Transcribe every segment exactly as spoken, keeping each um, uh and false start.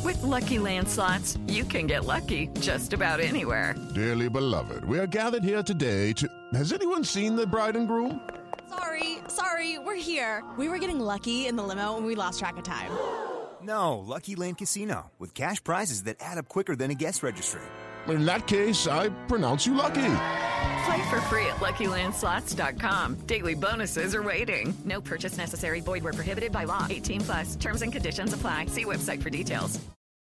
With Lucky Land Slots, you can get lucky just about anywhere. Dearly beloved, we are gathered here today to... Has anyone seen the bride and groom? Sorry, sorry, we're here. We were getting lucky in the limo and we lost track of time. No, Lucky Land Casino, with cash prizes that add up quicker than a guest registry. In that case, I pronounce you lucky. Play for free at Lucky Land Slots dot com. Daily bonuses are waiting. No purchase necessary. Void where prohibited by law. eighteen plus. Terms and conditions apply. See website for details.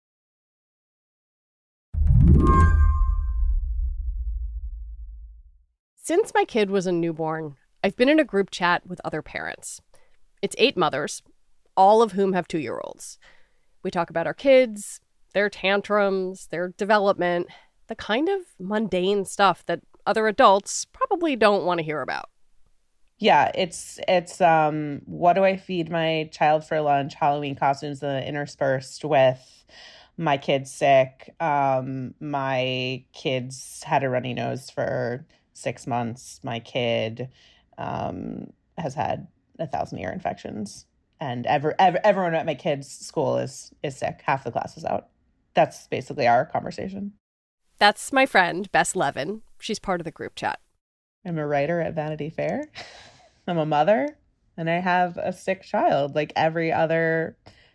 Since my kid was a newborn, I've been in a group chat with other parents. It's eight mothers, all of whom have two-year-olds. We talk about our kids, their tantrums, their development, the kind of mundane stuff that other adults probably don't want to hear about. Yeah, it's it's um what do I feed my child for lunch? Halloween costumes uh, interspersed with my kid's sick. Um, my kids had a runny nose for six months. My kid um, has had a thousand ear infections, and ever, ever everyone at my kid's school is is sick. Half the class is out. That's basically our conversation. That's my friend, Bess Levin. She's part of the group chat. I'm a writer at Vanity Fair. I'm a mother, and I have a sick child like every other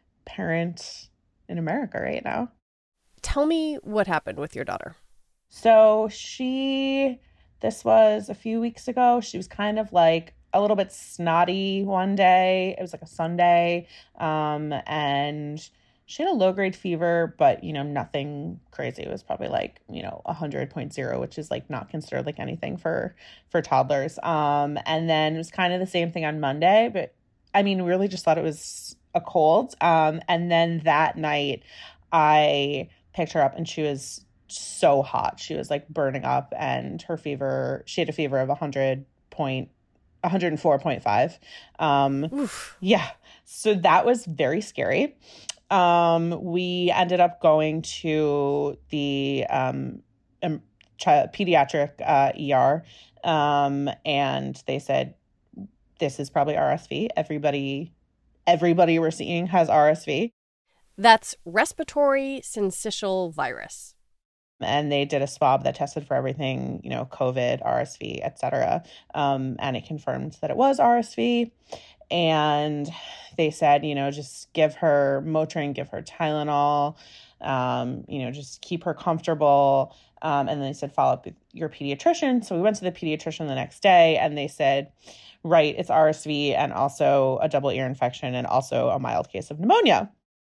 parent in America right now. Tell me what happened with your daughter. So she, this was a few weeks ago. She was kind of like a little bit snotty one day. It was like a Sunday. Um, and she had a low grade fever, but, you know, nothing crazy. It was probably like, you know, one hundred point oh, which is like not considered like anything for, for toddlers. Um, and then it was kind of the same thing on Monday, but I mean, really just thought it was a cold. Um, and then that night I picked her up and she was so hot. She was like burning up, and her fever, she had a fever of one hundred point, one hundred four point five. Um, Oof. Yeah. So that was very scary. Um, we ended up going to the um, um, child, pediatric uh, E R, um, and they said, this is probably R S V. Everybody, everybody we're seeing has R S V. That's respiratory syncytial virus. And they did a swab that tested for everything, you know, COVID, R S V, et cetera. Um, and it confirmed that it was R S V. And they said, you know, just give her Motrin, give her Tylenol, um, you know, just keep her comfortable. Um, and then they said, follow up with your pediatrician. So we went to the pediatrician the next day, and they said, right, it's R S V and also a double ear infection and also a mild case of pneumonia.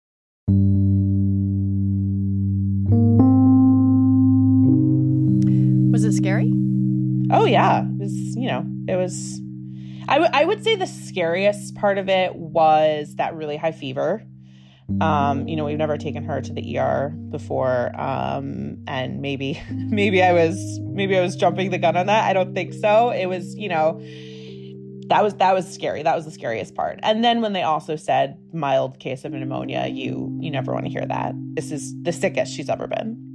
Was it scary? Oh, yeah. It was, you know, it was, I, w- I would say the scariest part of it was that really high fever. Um, you know, we've never taken her to the E R before. Um, and maybe, maybe I was, maybe I was jumping the gun on that. I don't think so. It was, you know, that was, that was scary. That was the scariest part. And then when they also said mild case of pneumonia, you, you never want to hear that. This is the sickest she's ever been.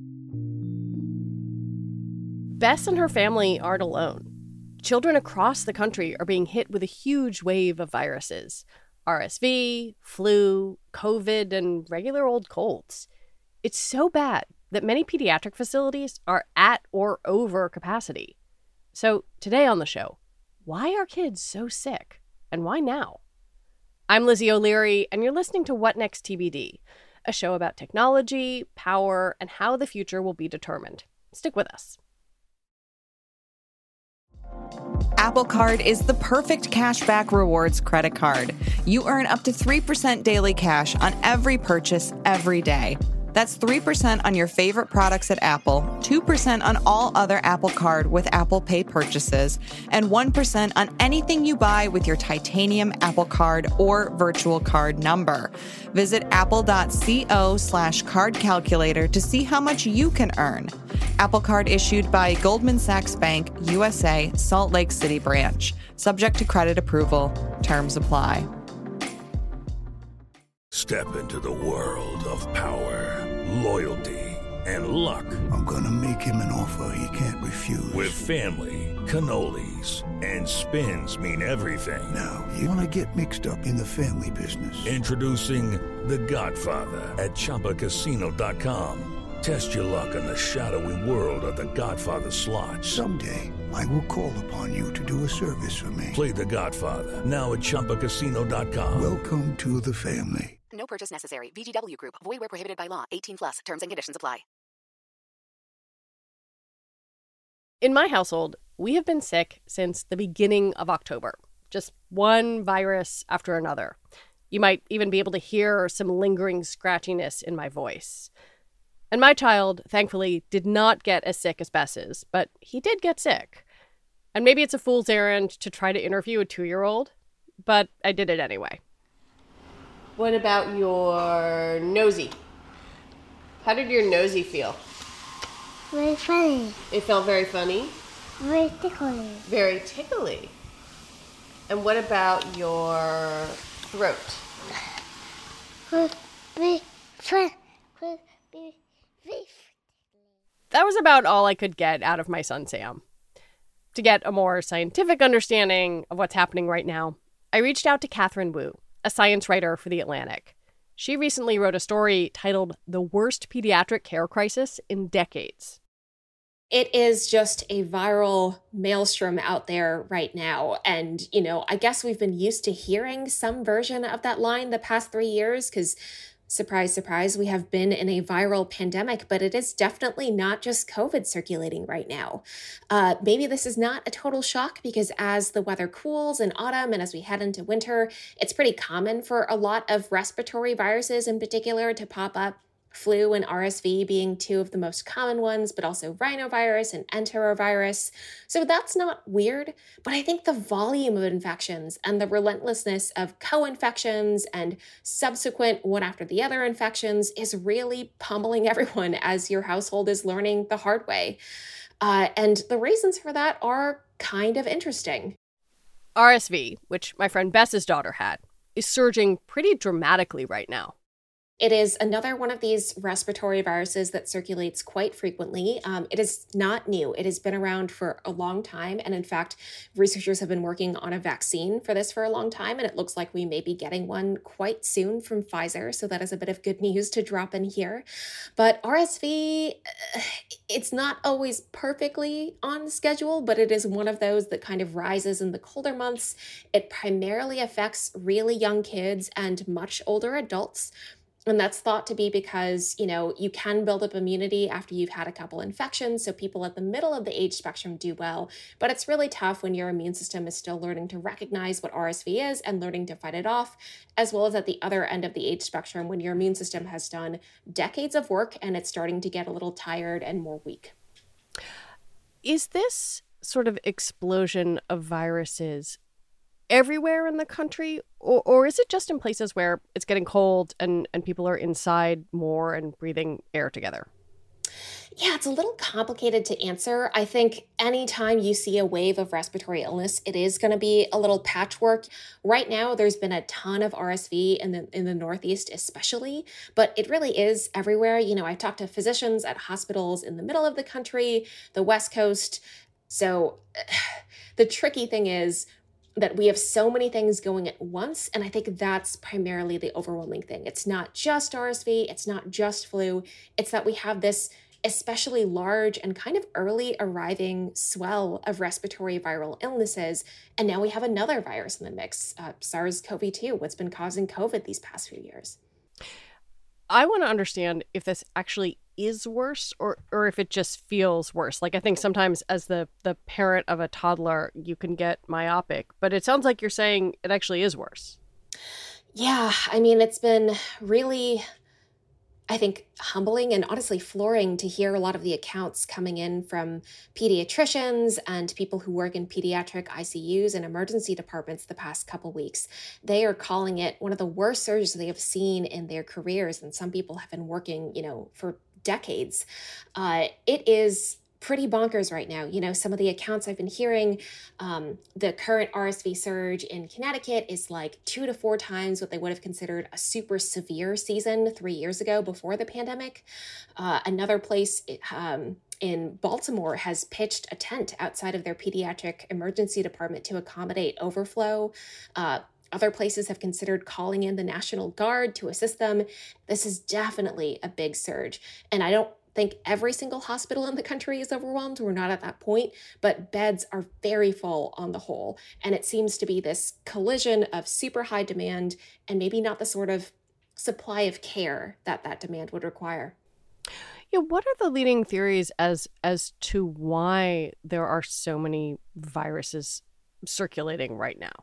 Bess and her family aren't alone. Children across the country are being hit with a huge wave of viruses. R S V, flu, COVID, and regular old colds. It's so bad that many pediatric facilities are at or over capacity. So today on the show, why are kids so sick? And why now? I'm Lizzie O'Leary, and you're listening to What Next T B D, a show about technology, power, and how the future will be determined. Stick with us. Apple Card is the perfect cashback rewards credit card. You earn up to three percent daily cash on every purchase every day. That's three percent on your favorite products at Apple, two percent on all other Apple Card with Apple Pay purchases, and one percent on anything you buy with your titanium Apple Card or virtual card number. Visit apple.co slash card calculator to see how much you can earn. Apple Card issued by Goldman Sachs Bank, U S A, Salt Lake City branch. Subject to credit approval. Terms apply. Step into the world of power, loyalty, and luck. I'm gonna make him an offer he can't refuse. With family, cannolis, and spins mean everything. Now, you wanna get mixed up in the family business. Introducing The Godfather at Chumba Casino dot com. Test your luck in the shadowy world of The Godfather slot. Someday, I will call upon you to do a service for me. Play The Godfather now at Chumba Casino dot com. Welcome to the family. No purchase necessary. V G W Group. Void where prohibited by law. eighteen plus. Terms and conditions apply. In my household, we have been sick since the beginning of October. Just one virus after another. You might even be able to hear some lingering scratchiness in my voice. And my child, thankfully, did not get as sick as Bess's, but he did get sick. And maybe it's a fool's errand to try to interview a two-year-old, but I did it anyway. What about your nosy? How did your nosy feel? Very funny. It felt very funny? Very tickly. Very tickly. And what about your throat? Would be fun. Would be very That was about all I could get out of my son Sam. To get a more scientific understanding of what's happening right now, I reached out to Catherine Wu, a science writer for The Atlantic. She recently wrote a story titled The Worst Pediatric Care Crisis in Decades. It is just a viral maelstrom out there right now. And, you know, I guess we've been used to hearing some version of that line the past three years because, surprise, surprise, we have been in a viral pandemic, but it is definitely not just COVID circulating right now. Uh, maybe this is not a total shock because as the weather cools in autumn and as we head into winter, it's pretty common for a lot of respiratory viruses in particular to pop up. Flu and R S V being two of the most common ones, but also rhinovirus and enterovirus. So that's not weird, but I think the volume of infections and the relentlessness of co-infections and subsequent one after the other infections is really pummeling everyone as your household is learning the hard way. Uh, and the reasons for that are kind of interesting. R S V, which my friend Bess's daughter had, is surging pretty dramatically right now. It is another one of these respiratory viruses that circulates quite frequently. Um, it is not new. It has been around for a long time. And in fact, researchers have been working on a vaccine for this for a long time. And it looks like we may be getting one quite soon from Pfizer. So that is a bit of good news to drop in here. But R S V, it's not always perfectly on schedule, but it is one of those that kind of rises in the colder months. It primarily affects really young kids and much older adults. And that's thought to be because, you know, you can build up immunity after you've had a couple infections. So people at the middle of the age spectrum do well. But it's really tough when your immune system is still learning to recognize what R S V is and learning to fight it off, as well as at the other end of the age spectrum when your immune system has done decades of work and it's starting to get a little tired and more weak. Is this sort of explosion of viruses everywhere in the country, or, or is it just in places where it's getting cold and, and people are inside more and breathing air together? Yeah, it's a little complicated to answer. I think anytime you see a wave of respiratory illness, it is going to be a little patchwork. Right now, there's been a ton of R S V in the in the Northeast especially, but it really is everywhere. You know, I've talked to physicians at hospitals in the middle of the country, the West Coast. So the tricky thing is that we have so many things going at once. And I think that's primarily the overwhelming thing. It's not just R S V. It's not just flu. It's that we have this especially large and kind of early arriving swell of respiratory viral illnesses. And now we have another virus in the mix, uh, SARS-C o V two, what's been causing COVID these past few years. I want to understand if this actually is worse or or if it just feels worse. Like, I think sometimes as the the parent of a toddler, you can get myopic, but it sounds like you're saying it actually is worse. Yeah, I mean, it's been really, I think, humbling and honestly flooring to hear a lot of the accounts coming in from pediatricians and people who work in pediatric I C Us and emergency departments the past couple weeks. They are calling it one of the worst surges they have seen in their careers. And some people have been working, you know, for decades. Uh, it is pretty bonkers right now. You know, some of the accounts I've been hearing, um, the current R S V surge in Connecticut is like two to four times what they would have considered a super severe season three years ago before the pandemic. Uh, another place um, in Baltimore has pitched a tent outside of their pediatric emergency department to accommodate overflow. Uh, Other places have considered calling in the National Guard to assist them. This is definitely a big surge. And I don't think every single hospital in the country is overwhelmed. We're not at that point, but beds are very full on the whole. And it seems to be this collision of super high demand and maybe not the sort of supply of care that that demand would require. Yeah, what are the leading theories as as to why there are so many viruses circulating right now?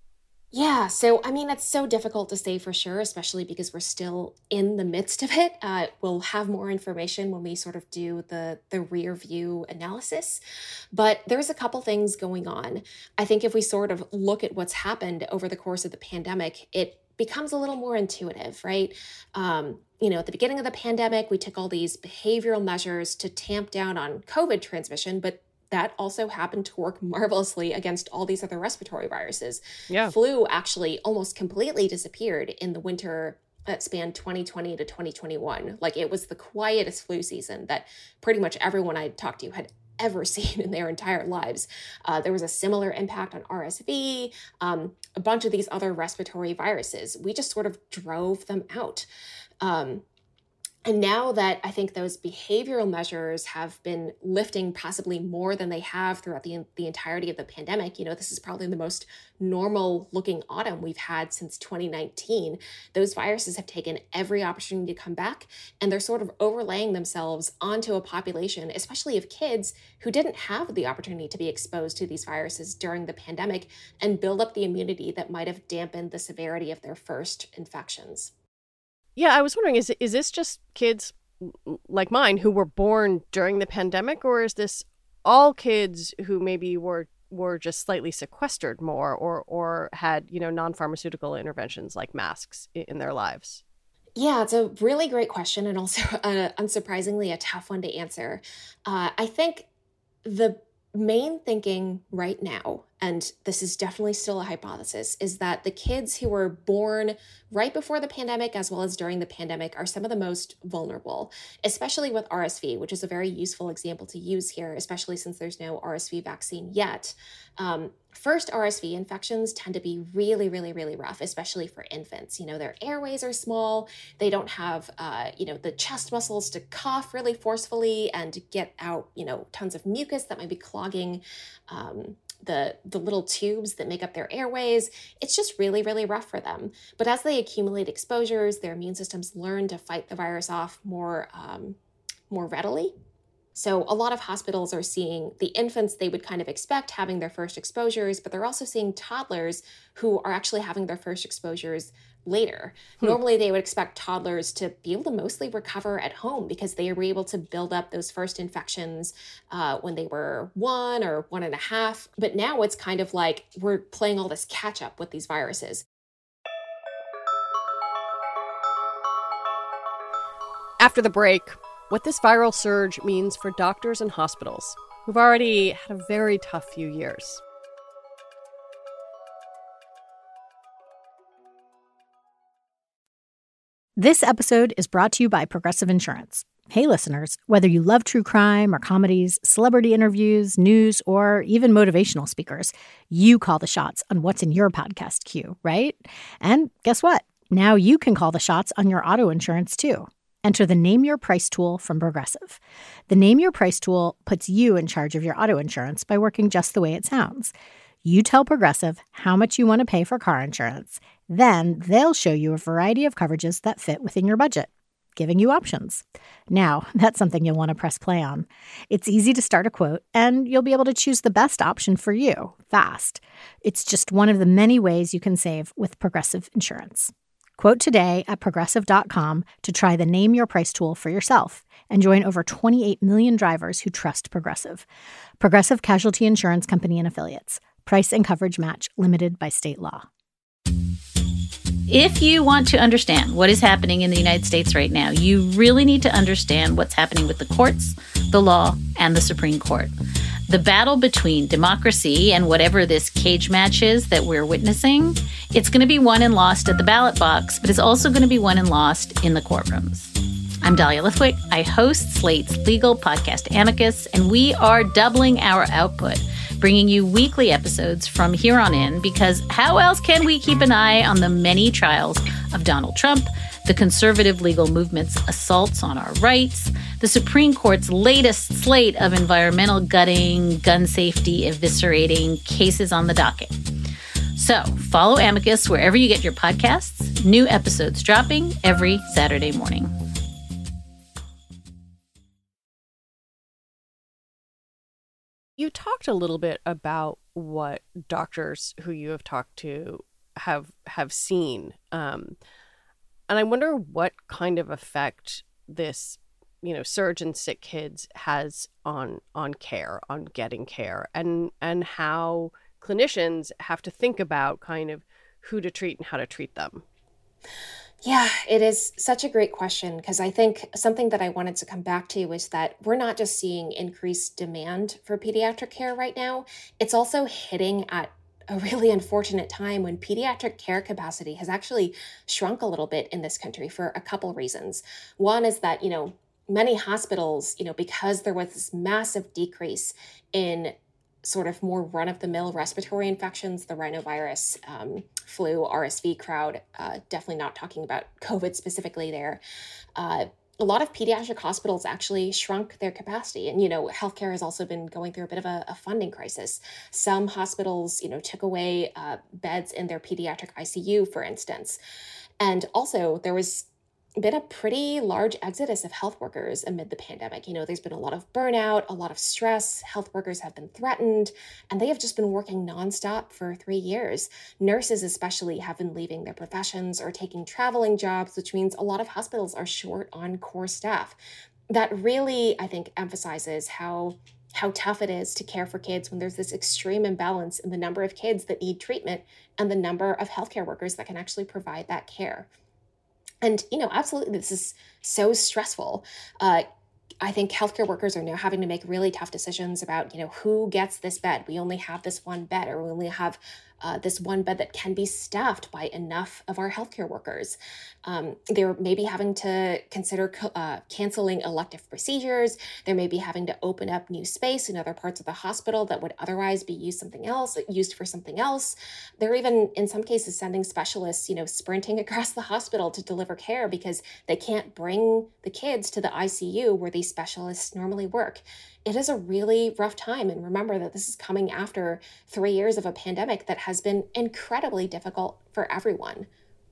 Yeah, so I mean, it's so difficult to say for sure, especially because we're still in the midst of it. Uh, we'll have more information when we sort of do the, the rear view analysis. But there's a couple things going on. I think if we sort of look at what's happened over the course of the pandemic, it becomes a little more intuitive, right? Um, you know, at the beginning of the pandemic, we took all these behavioral measures to tamp down on COVID transmission, but that also happened to work marvelously against all these other respiratory viruses. Yeah. Flu actually almost completely disappeared in the winter that spanned twenty twenty to twenty twenty-one. Like, it was the quietest flu season that pretty much everyone I talked to had ever seen in their entire lives. Uh, there was a similar impact on R S V, um, a bunch of these other respiratory viruses. We just sort of drove them out. Um, And now that I think those behavioral measures have been lifting possibly more than they have throughout the, the entirety of the pandemic, you know, this is probably the most normal looking autumn we've had since twenty nineteen. Those viruses have taken every opportunity to come back, and they're sort of overlaying themselves onto a population, especially of kids who didn't have the opportunity to be exposed to these viruses during the pandemic and build up the immunity that might have dampened the severity of their first infections. Yeah, I was wondering, is is this just kids like mine who were born during the pandemic, or is this all kids who maybe were were just slightly sequestered more or or had, you know, non-pharmaceutical interventions like masks in their lives? Yeah, it's a really great question, and also uh, unsurprisingly a tough one to answer. Uh, I think the main thinking right now, and this is definitely still a hypothesis, is that the kids who were born right before the pandemic as well as during the pandemic are some of the most vulnerable, especially with R S V, which is a very useful example to use here, especially since there's no R S V vaccine yet. Um, first R S V infections tend to be really, really, really rough, especially for infants. You know, their airways are small. They don't have, uh, you know, the chest muscles to cough really forcefully and to get out, you know, tons of mucus that might be clogging um, the the little tubes that make up their airways. It's just really, really rough for them. But as they accumulate exposures, their immune systems learn to fight the virus off more, um, more readily. So a lot of hospitals are seeing the infants they would kind of expect having their first exposures, but they're also seeing toddlers who are actually having their first exposures later. Hmm. Normally, they would expect toddlers to be able to mostly recover at home because they were able to build up those first infections uh, when they were one or one and a half. But now it's kind of like we're playing all this catch up with these viruses. After the break, what this viral surge means for doctors and hospitals who've already had a very tough few years. This episode is brought to you by Progressive Insurance. Hey, listeners, whether you love true crime or comedies, celebrity interviews, news, or even motivational speakers, you call the shots on what's in your podcast queue, right? And guess what? Now you can call the shots on your auto insurance, too. Enter the Name Your Price tool from Progressive. The Name Your Price tool puts you in charge of your auto insurance by working just the way it sounds. You tell Progressive how much you want to pay for car insurance. Then they'll show you a variety of coverages that fit within your budget, giving you options. Now, that's something you'll want to press play on. It's easy to start a quote, and you'll be able to choose the best option for you fast. It's just one of the many ways you can save with Progressive Insurance. Quote today at progressive dot com to try the Name Your Price tool for yourself and join over twenty-eight million drivers who trust Progressive. Progressive Casualty Insurance Company and Affiliates. Price and coverage match limited by state law. If you want to understand what is happening in the United States right now, you really need to understand what's happening with the courts, the law, and the Supreme Court. The battle between democracy and whatever this cage match is that we're witnessing, it's going to be won and lost at the ballot box, but it's also going to be won and lost in the courtrooms. I'm Dahlia Lithwick. I host Slate's legal podcast Amicus, and we are doubling our output bringing you weekly episodes from here on in, because how else can we keep an eye on the many trials of Donald Trump, the conservative legal movement's assaults on our rights, the Supreme Court's latest slate of environmental gutting, gun safety eviscerating cases on the docket. So follow Amicus wherever you get your podcasts. New episodes dropping every Saturday morning. You talked a little bit about what doctors who you have talked to have have seen. Um, and I wonder what kind of effect this, you know, surge in sick kids has on on care, on getting care, and and how clinicians have to think about kind of who to treat and how to treat them. Yeah, it is such a great question, because I think something that I wanted to come back to is that we're not just seeing increased demand for pediatric care right now, it's also hitting at a really unfortunate time when pediatric care capacity has actually shrunk a little bit in this country for a couple reasons. One is that, you know, many hospitals, you know, because there was this massive decrease in sort of more run-of-the-mill respiratory infections, the rhinovirus, um, flu, R S V crowd, uh, definitely not talking about COVID specifically there. Uh, a lot of pediatric hospitals actually shrunk their capacity. And, you know, healthcare has also been going through a bit of a, a funding crisis. Some hospitals, you know, took away uh, beds in their pediatric I C U, for instance. And also there was been a pretty large exodus of health workers amid the pandemic. You know, there's been a lot of burnout, a lot of stress. Health workers have been threatened, and they have just been working nonstop for three years. Nurses especially have been leaving their professions or taking traveling jobs, which means a lot of hospitals are short on core staff. That really, I think, emphasizes how how tough it is to care for kids when there's this extreme imbalance in the number of kids that need treatment and the number of healthcare workers that can actually provide that care. And, you know, absolutely, this is so stressful. Uh, I think healthcare workers are now having to make really tough decisions about, you know, who gets this bed. We only have this one bed, or we only have uh, this one bed that can be staffed by enough of our healthcare workers. Um, they're maybe having to consider uh, canceling elective procedures. They may be having to open up new space in other parts of the hospital that would otherwise be used something else, used for something else. They're even, in some cases, sending specialists, you know, sprinting across the hospital to deliver care because they can't bring the kids to the I C U where these specialists normally work. It is a really rough time. And remember that this is coming after three years of a pandemic that has been incredibly difficult for everyone.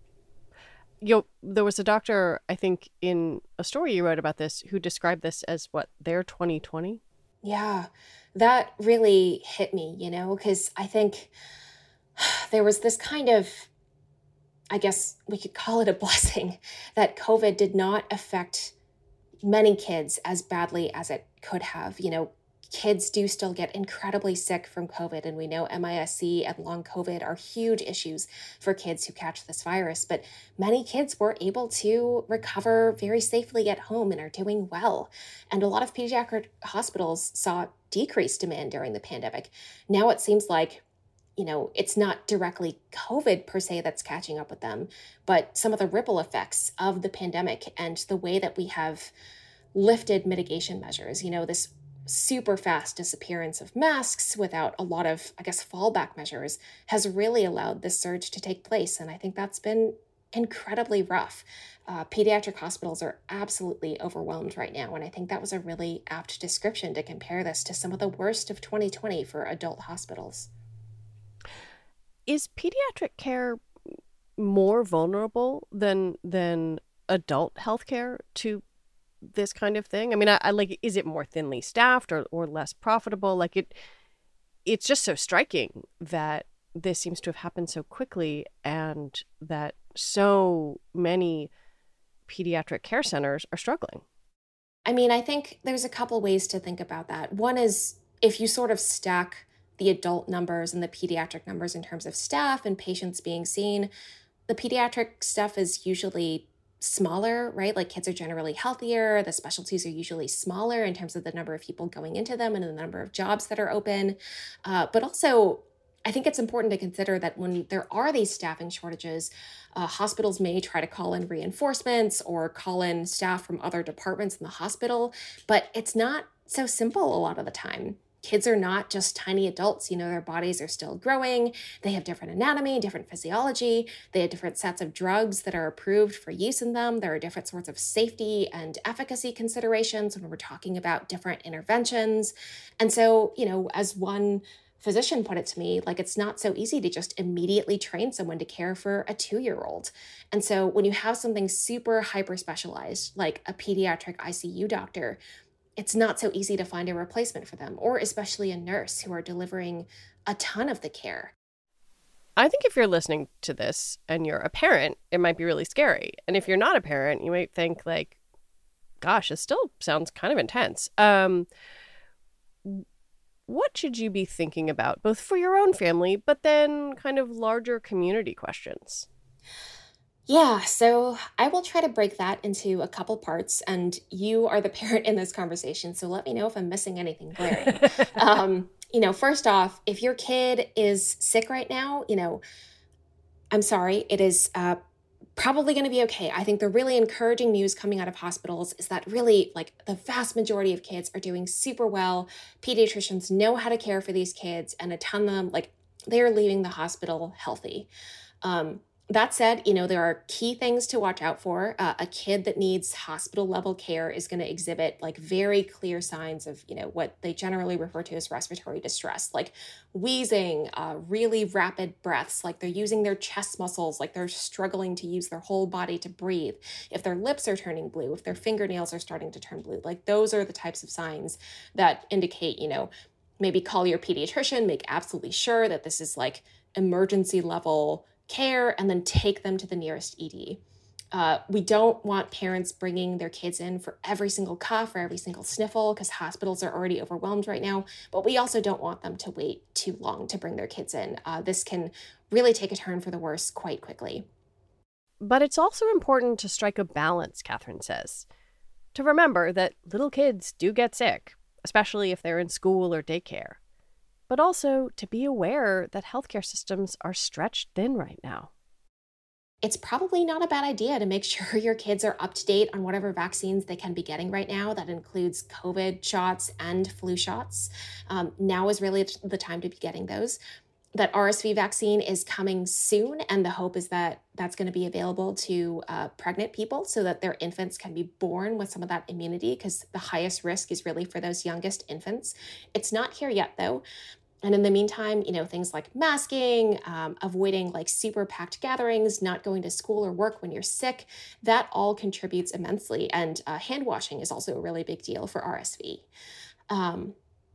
You know, there was a doctor, I think, in a story you wrote about this, who described this as what, their twenty twenty? Yeah, that really hit me, you know, because I think there was this kind of, I guess we could call it a blessing, that COVID did not affect many kids as badly as it could have. You know, kids do still get incredibly sick from COVID, and we know M I S C and long COVID are huge issues for kids who catch this virus, but many kids were able to recover very safely at home and are doing well. And a lot of pediatric hospitals saw decreased demand during the pandemic. Now it seems like, you know, it's not directly COVID per se that's catching up with them, but some of the ripple effects of the pandemic and the way that we have lifted mitigation measures, you know, this super fast disappearance of masks without a lot of, I guess, fallback measures has really allowed this surge to take place. And I think that's been incredibly rough. Uh, pediatric hospitals are absolutely overwhelmed right now. And I think that was a really apt description to compare this to some of the worst of twenty twenty for adult hospitals. Is pediatric care more vulnerable than than adult healthcare to this kind of thing? I mean, I, I like, is it more thinly staffed or, or less profitable? Like it, it's just so striking that this seems to have happened so quickly and that so many pediatric care centers are struggling. I mean, I think there's a couple ways to think about that. One is if you sort of stack the adult numbers and the pediatric numbers in terms of staff and patients being seen, the pediatric stuff is usually smaller, right? Like kids are generally healthier. The specialties are usually smaller in terms of the number of people going into them and the number of jobs that are open. Uh, but also, I think it's important to consider that when there are these staffing shortages, uh, hospitals may try to call in reinforcements or call in staff from other departments in the hospital, but it's not so simple a lot of the time. kids are not just tiny adults. You know, their bodies are still growing. They have different anatomy, different physiology. They have different sets of drugs that are approved for use in them. There are different sorts of safety and efficacy considerations when we're talking about different interventions. And so, you know, as one physician put it to me, like, it's not so easy to just immediately train someone to care for a two-year-old. And so when you have something super hyper-specialized, like a pediatric I C U doctor, it's not so easy to find a replacement for them, or especially a nurse who are delivering a ton of the care. I think if you're listening to this and you're a parent, it might be really scary. And if you're not a parent, you might think like, gosh, this still sounds kind of intense. Um, what should you be thinking about, both for your own family, but then kind of larger community questions? Yeah, so I will try to break that into a couple parts, and you are the parent in this conversation, so let me know if I'm missing anything glaring. um, you know, first off, if your kid is sick right now, you know, I'm sorry, it is uh, probably going to be okay. I think the really encouraging news coming out of hospitals is that really, like, the vast majority of kids are doing super well. Pediatricians know how to care for these kids, and a ton of them, like, they're leaving the hospital healthy. Um, That said, you know, there are key things to watch out for. Uh, a kid that needs hospital level care is going to exhibit like very clear signs of, you know, what they generally refer to as respiratory distress, like wheezing, uh, really rapid breaths, like they're using their chest muscles, like they're struggling to use their whole body to breathe. If their lips are turning blue, if their fingernails are starting to turn blue, like those are the types of signs that indicate, you know, maybe call your pediatrician, make absolutely sure that this is like emergency level care, and then take them to the nearest E D. Uh, we don't want parents bringing their kids in for every single cough or every single sniffle, because hospitals are already overwhelmed right now, but we also don't want them to wait too long to bring their kids in. Uh, this can really take a turn for the worse quite quickly. But it's also important to strike a balance, Catherine says, to remember that little kids do get sick, especially if they're in school or daycare. But also to be aware that healthcare systems are stretched thin right now. It's probably not a bad idea to make sure your kids are up to date on whatever vaccines they can be getting right now. That includes COVID shots and flu shots. Um, now is really the time to be getting those. That R S V vaccine is coming soon, and the hope is that that's going to be available to uh, pregnant people so that their infants can be born with some of that immunity, because the highest risk is really for those youngest infants. It's not here yet, though. And in the meantime, you know, things like masking, um, avoiding like super packed gatherings, not going to school or work when you're sick, that all contributes immensely. And uh, hand washing is also a really big deal for R S V. Um,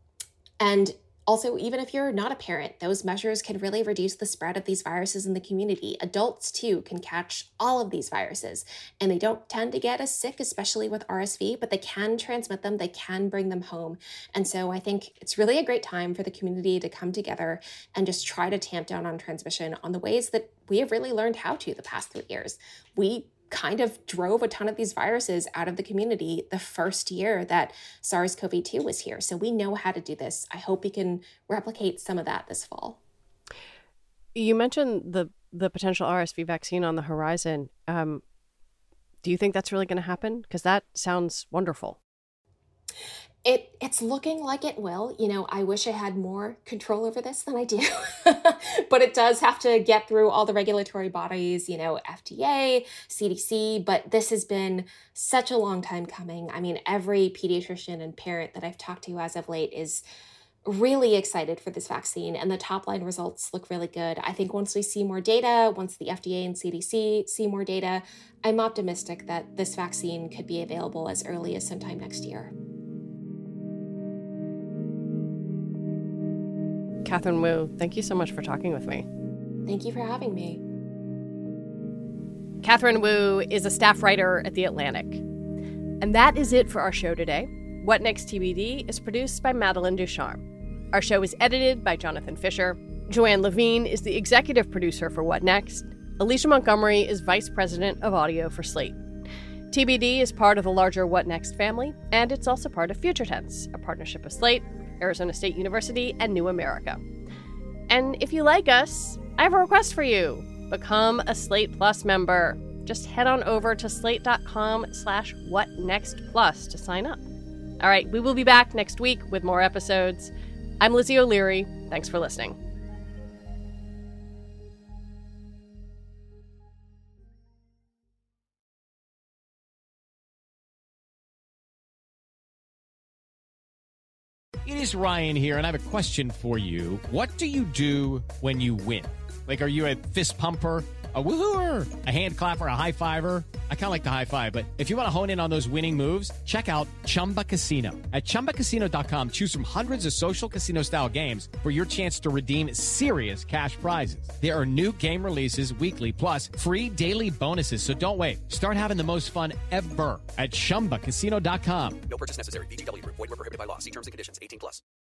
and Also, even if you're not a parent, those measures can really reduce the spread of these viruses in the community. Adults, too, can catch all of these viruses, and they don't tend to get as sick, especially with R S V, but they can transmit them, they can bring them home. And so I think it's really a great time for the community to come together and just try to tamp down on transmission on the ways that we have really learned how to the past three years. We kind of drove a ton of these viruses out of the community the first year that SARS-C o V two was here. So we know how to do this. I hope we can replicate some of that this fall. You mentioned the the potential R S V vaccine on the horizon. Um, do you think that's really going to happen? Because that sounds wonderful. It it's looking like it will. You know, I wish I had more control over this than I do, but it does have to get through all the regulatory bodies, you know, F D A, C D C, but this has been such a long time coming. I mean, every pediatrician and parent that I've talked to as of late is really excited for this vaccine, and the top line results look really good. I think once we see more data, once the F D A and C D C see more data, I'm optimistic that this vaccine could be available as early as sometime next year. Catherine Wu, thank you so much for talking with me. Thank you for having me. Catherine Wu is a staff writer at The Atlantic. And that is it for our show today. What Next T B D is produced by Madeline Ducharme. Our show is edited by Jonathan Fisher. Joanne Levine is the executive producer for What Next. Alicia Montgomery is vice president of audio for Slate. T B D is part of the larger What Next family, and it's also part of Future Tense, a partnership of Slate, Arizona State University, and New America. And if you like us, I have a request for you. Become a Slate Plus member. Just head on over to slate.com slash whatnextplus to sign up. All right, we will be back next week with more episodes. I'm Lizzie O'Leary. Thanks for listening. It is Ryan here, and I have a question for you. What do you do when you win? Like, are you a fist pumper, a woohooer, a hand clapper, a high fiver? I kind of like the high five, but if you want to hone in on those winning moves, check out Chumba Casino. At chumba casino dot com, choose from hundreds of social casino-style games for your chance to redeem serious cash prizes. There are new game releases weekly, plus free daily bonuses. So don't wait. Start having the most fun ever at chumba casino dot com. No purchase necessary. V G W Group. Void where prohibited by law. See terms and conditions. eighteen plus.